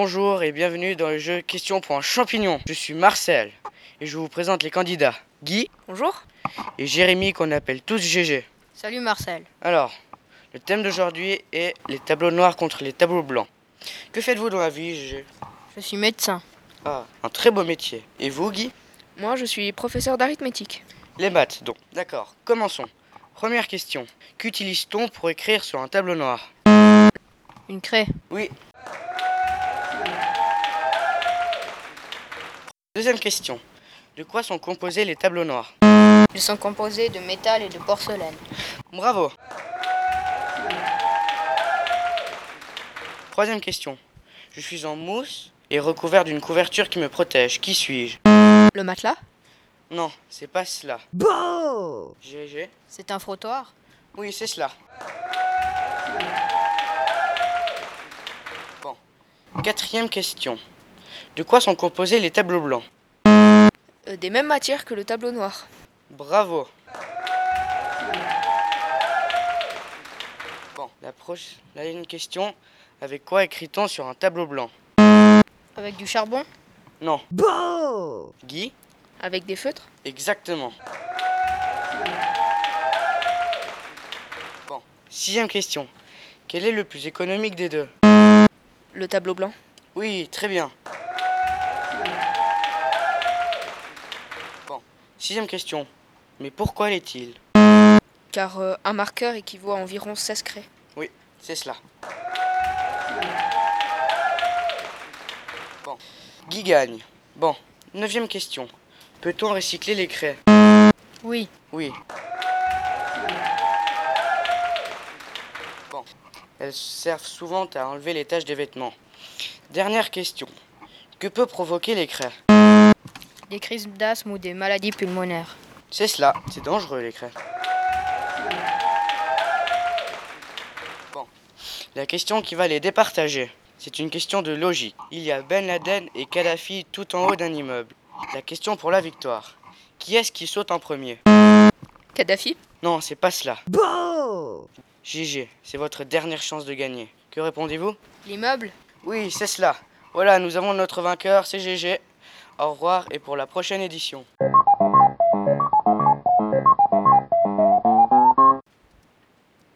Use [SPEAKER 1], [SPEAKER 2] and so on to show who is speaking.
[SPEAKER 1] Bonjour et bienvenue dans le jeu Question pour un champignon. Je suis Marcel et je vous présente les candidats Guy.
[SPEAKER 2] Bonjour.
[SPEAKER 1] Et Jérémy qu'on appelle tous GG.
[SPEAKER 2] Salut Marcel.
[SPEAKER 1] Alors, le thème d'aujourd'hui est les tableaux noirs contre les tableaux blancs. Que faites-vous dans la vie, GG?
[SPEAKER 2] Je suis médecin.
[SPEAKER 1] Ah, un très beau métier. Et vous, Guy?
[SPEAKER 3] Moi, je suis professeur d'arithmétique.
[SPEAKER 1] Les maths, donc. D'accord, commençons. Première question. Qu'utilise-t-on pour écrire sur un tableau noir?
[SPEAKER 2] Une craie.
[SPEAKER 1] Oui. Deuxième question. De quoi sont composés les tableaux noirs?
[SPEAKER 2] Ils sont composés de métal et de porcelaine.
[SPEAKER 1] Bravo. Troisième question. Je suis en mousse et recouvert d'une couverture qui me protège. Qui suis-je?
[SPEAKER 3] Le matelas?
[SPEAKER 1] Non, c'est pas cela.
[SPEAKER 4] Bon!
[SPEAKER 1] GG?
[SPEAKER 2] C'est un frottoir.
[SPEAKER 1] Oui, c'est cela. Bon. Quatrième question. De quoi sont composés les tableaux blancs?
[SPEAKER 3] Des mêmes matières que le tableau noir.
[SPEAKER 1] Bravo. Bon, la une question. Avec quoi écrit-on sur un tableau blanc?
[SPEAKER 2] Avec du charbon.
[SPEAKER 1] Non.
[SPEAKER 4] Bon!
[SPEAKER 1] Guy?
[SPEAKER 3] Avec des feutres?
[SPEAKER 1] Exactement. Bon, sixième question. Quel est le plus économique des deux?
[SPEAKER 3] Le tableau blanc?
[SPEAKER 1] Oui, très bien. Bon, sixième question. Mais pourquoi l'est-il?
[SPEAKER 3] Car un marqueur équivaut à environ 16 craies.
[SPEAKER 1] Oui, c'est cela. Bon, Guy gagne. Bon, neuvième question. Peut-on recycler les craies?
[SPEAKER 2] Oui.
[SPEAKER 1] Oui. Bon, elles servent souvent à enlever les taches des vêtements. Dernière question. Que peut provoquer les craies?
[SPEAKER 2] Des crises d'asthme ou des maladies pulmonaires.
[SPEAKER 1] C'est cela, c'est dangereux les craies. Bon, la question qui va les départager, c'est une question de logique. Il y a Ben Laden et Kadhafi tout en haut d'un immeuble. La question pour la victoire. Qui est-ce qui saute en premier?
[SPEAKER 3] Kadhafi?
[SPEAKER 1] Non, c'est pas cela.
[SPEAKER 4] Bon!
[SPEAKER 1] GG, c'est votre dernière chance de gagner. Que répondez-vous?
[SPEAKER 2] L'immeuble.
[SPEAKER 1] Oui, c'est cela. Voilà, nous avons notre vainqueur, c'est GG. Au revoir et pour la prochaine édition.